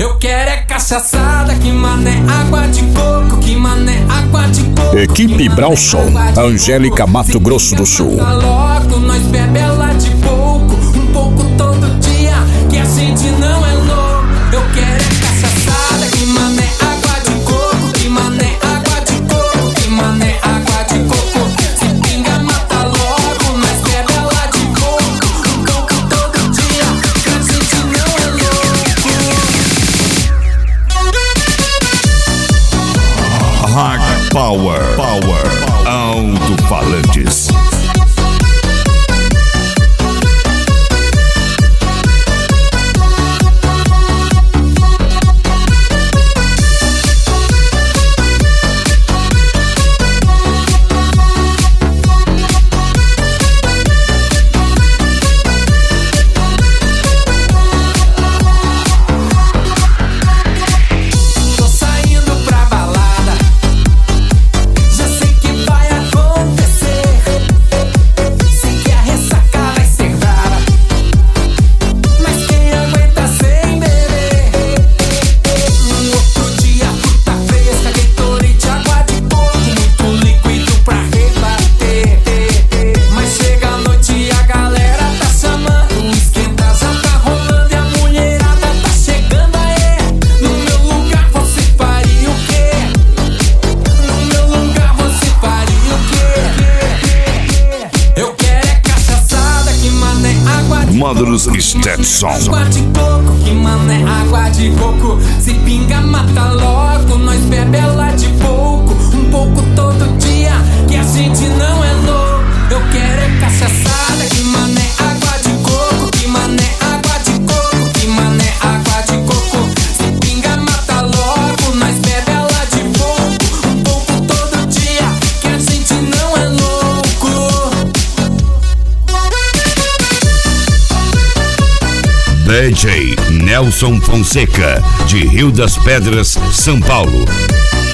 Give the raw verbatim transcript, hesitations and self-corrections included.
Eu quero é cachaçada, que mané água de coco, que mané água de coco. Equipe Brauson, Angélica, Mato Grosso do Sul. Logo, nós bebe ela de pouco, um pouco todo dia, que a gente não é louco. Eu quero é cachaçada, que mané água de coco, que mané água de coco, que mané água de coco. Se pinga, mata logo, nós bebe ela de pouco, um pouco todo dia, que a gente não é louco. Hard Power, Power, Alto-Falantes. Módulos Stetson. Água de coco, que mané água de coco. Se pinga, mata logo, nós bebe ela de pouco, um pouco todo dia, que a gente não é louco. Eu quero é cachaçada, que mané água de coco, que mané água de coco, que mané água de coco. Se pinga, mata logo, nós bebe ela de pouco, um pouco todo dia, que a gente não é louco. D J Nelson Fonseca, de Rio das Pedras, São Paulo.